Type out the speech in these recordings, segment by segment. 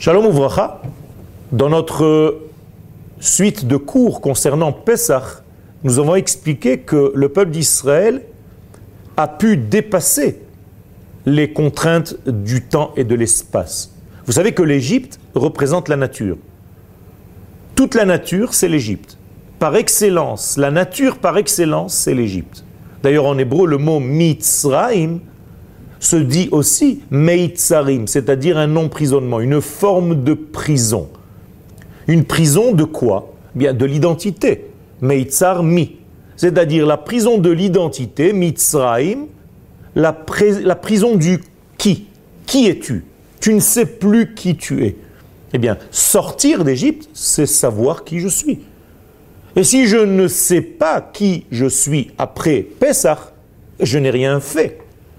Shalom Uvracha, dans notre suite de cours concernant Pesach, nous avons expliqué que le peuple d'Israël a pu dépasser les contraintes du temps et de l'espace. Vous savez que l'Égypte représente la nature. Toute la nature, c'est l'Égypte. Par excellence, la nature par excellence, c'est l'Égypte. D'ailleurs, en hébreu, le mot Mitzraim se dit aussi Meitzarim, c'est-à-dire un emprisonnement, une forme de prison. Une prison de quoi? Bien, de l'identité. Meitzar mi, c'est-à-dire la prison de l'identité, Mitzraim, la prison du qui. Qui es-tu? Tu ne sais plus qui tu es. Eh bien, sortir d'Égypte, c'est savoir qui je suis. Et si je ne sais pas qui je suis après Pesach, je n'ai rien fait.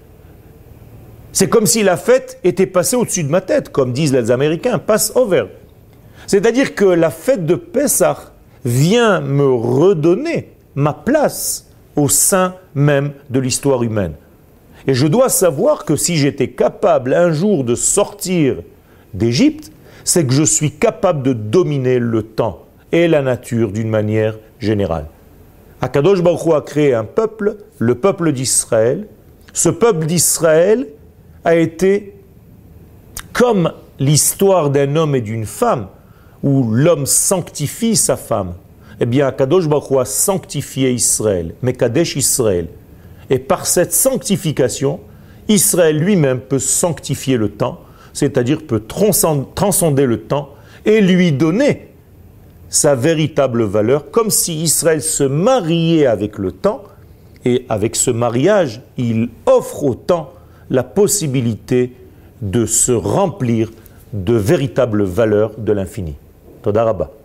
C'est comme si la fête était passée au-dessus de ma tête, comme disent les Américains, pass over. C'est-à-dire que la fête de Pesach vient me redonner ma place au sein même de l'histoire humaine. Et je dois savoir que si j'étais capable un jour de sortir d'Égypte, c'est que je suis capable de dominer le temps et la nature d'une manière générale. Akadosh Baruch Hu a créé un peuple, le peuple d'Israël. Ce peuple d'Israël a été comme l'histoire d'un homme et d'une femme, où l'homme sanctifie sa femme. Eh bien, Akadosh Baruch Hu a sanctifié Israël, Mekadesh Israël. Et par cette sanctification, Israël lui-même peut sanctifier le temps, c'est-à-dire peut transcender le temps et lui donner sa véritable valeur, comme si Israël se mariait avec le temps, et avec ce mariage, il offre au temps la possibilité de se remplir de véritables valeurs de l'infini. Toda Rabba.